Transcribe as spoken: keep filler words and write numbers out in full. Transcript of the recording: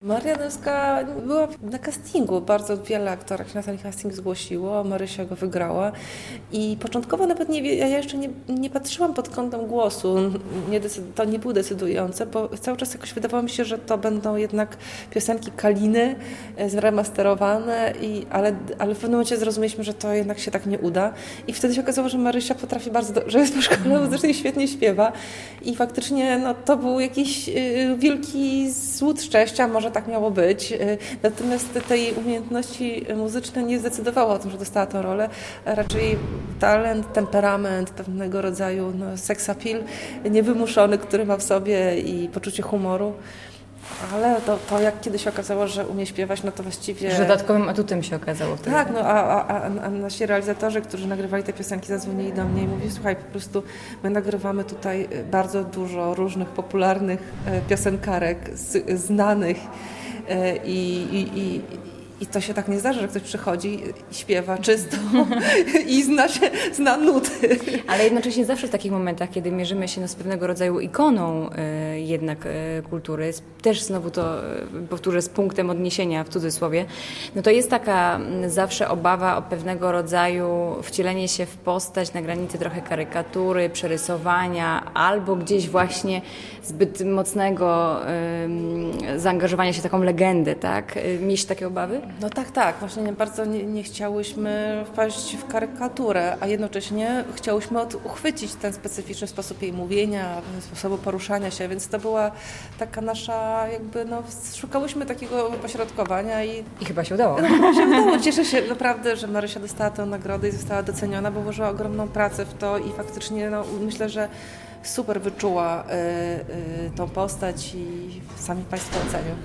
Maria Dębska była na castingu, bardzo wiele aktorek się na ten casting zgłosiło, Marysia go wygrała i początkowo nawet nie, wie- ja jeszcze nie, nie patrzyłam pod kątem głosu, nie decyd- to nie było decydujące, bo cały czas jakoś wydawało mi się, że to będą jednak piosenki Kaliny e, zremasterowane, i, ale, ale w pewnym momencie zrozumieliśmy, że to jednak się tak nie uda i wtedy się okazało, że Marysia potrafi bardzo dobrze, jest po szkole muzycznej, świetnie śpiewa i faktycznie no, to był jakiś y, wielki złód szczęścia, może tak miało być. Y, Natomiast tej umiejętności muzyczne nie zdecydowało o tym, że dostała tę rolę. Raczej talent, temperament, pewnego rodzaju no, sex appeal niewymuszony, który ma w sobie i poczucie humoru. Ale to, to jak kiedyś się okazało, że umie śpiewać, no to właściwie... Że dodatkowym atutem się okazało wtedy. Tak, no a, a, a, a nasi realizatorzy, którzy nagrywali te piosenki, zadzwonili do mnie i mówili, słuchaj, po prostu my nagrywamy tutaj bardzo dużo różnych popularnych e, piosenkarek, z, znanych e, i, i, i i to się tak nie zdarza, że ktoś przychodzi i śpiewa czysto i zna się, zna nuty. Ale jednocześnie zawsze w takich momentach, kiedy mierzymy się no, z pewnego rodzaju ikoną y, jednak y, kultury, z, też znowu to y, powtórzę z punktem odniesienia w cudzysłowie, no to jest taka y, zawsze obawa o pewnego rodzaju wcielenie się w postać na granicy trochę karykatury, przerysowania albo gdzieś właśnie zbyt mocnego y, zaangażowania się w taką legendę, tak? Y, mieliście takie obawy? No tak, tak. Właśnie nie, bardzo nie, nie chciałyśmy wpaść w karykaturę, a jednocześnie chciałyśmy od, uchwycić ten specyficzny sposób jej mówienia, sposobu poruszania się, więc to była taka nasza jakby, no, szukałyśmy takiego pośrodkowania i I chyba się udało. chyba się udało. Cieszę się naprawdę, że Marysia dostała tę nagrodę i została doceniona, bo włożyła ogromną pracę w to i faktycznie no, myślę, że super wyczuła y, y, tą postać i sami Państwo ocenią.